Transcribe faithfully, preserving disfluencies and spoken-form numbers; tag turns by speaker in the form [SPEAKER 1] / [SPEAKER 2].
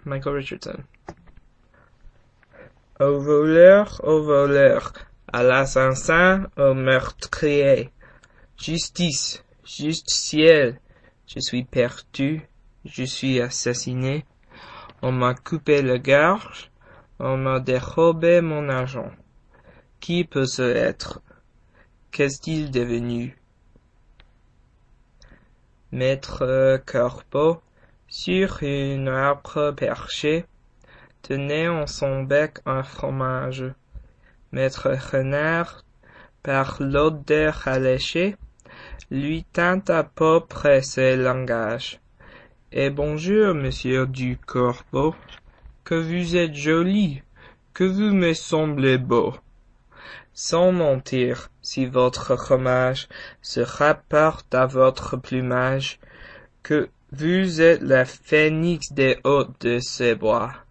[SPEAKER 1] Michael Richardson. Au voleur, au voleur, à l'assassin, au meurtrier. Justice, juste ciel, je suis perdu, je suis assassiné. On m'a coupé la gorge, on m'a dérobé mon argent. Qui peut ce être? Qu'est-il devenu? Maître Corbeau, sur un arbre perché, tenait en son bec un fromage. Maître Renard, par l'odeur alléchée, lui tint à peu près ce langage. Et bonjour, monsieur du Corbeau, que vous êtes joli, que vous me semblez beau. Sans mentir, si votre fromage se rapporte à votre plumage, que vous êtes le phénix des hôtes de ces bois.